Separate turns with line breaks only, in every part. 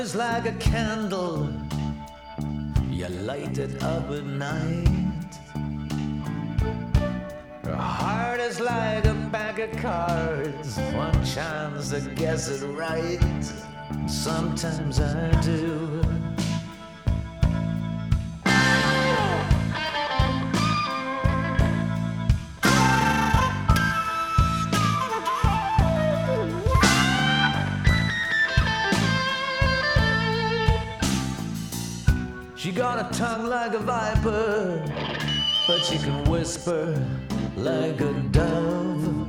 is like a candle, you light it up at night. Her heart is like a pack of cards, one chance to guess it right. Sometimes I do. She got a tongue like a viper, but she can whisper like a dove.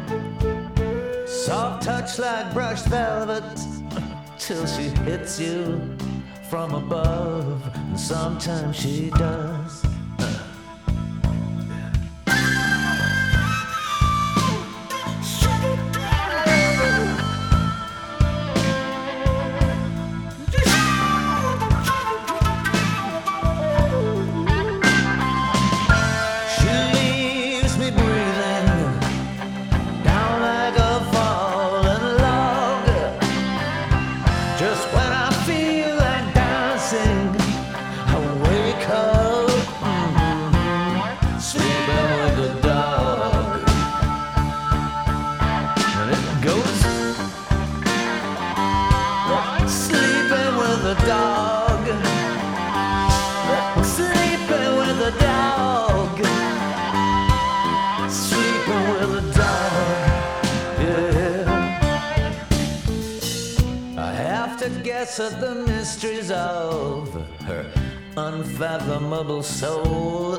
Soft touch like brushed velvet, till she hits you from above. And sometimes she does. Just when I feel like dancing, I wake up, sleeping with the dog. And it goes, sleeping with the dog, sleeping with the dog, sleeping with the dog, yeah. I have to guess at the mysteries of her unfathomable soul.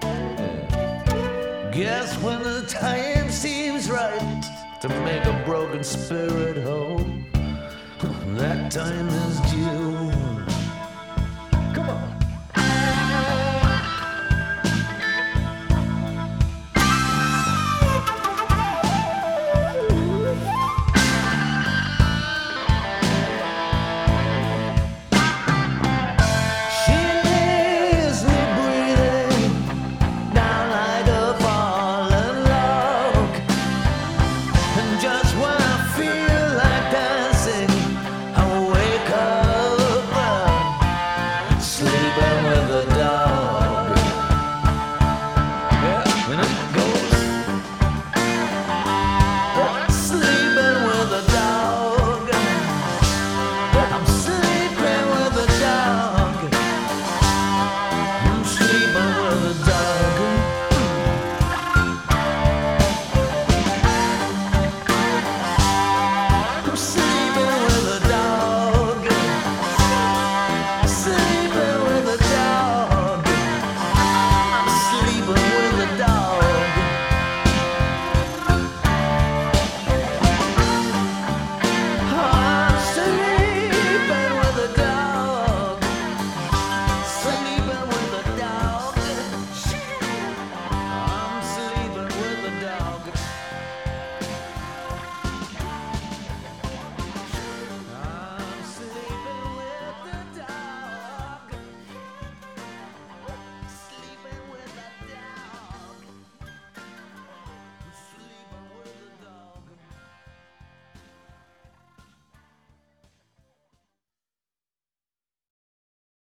Guess when the time seems right to make a broken spirit whole. That time is due.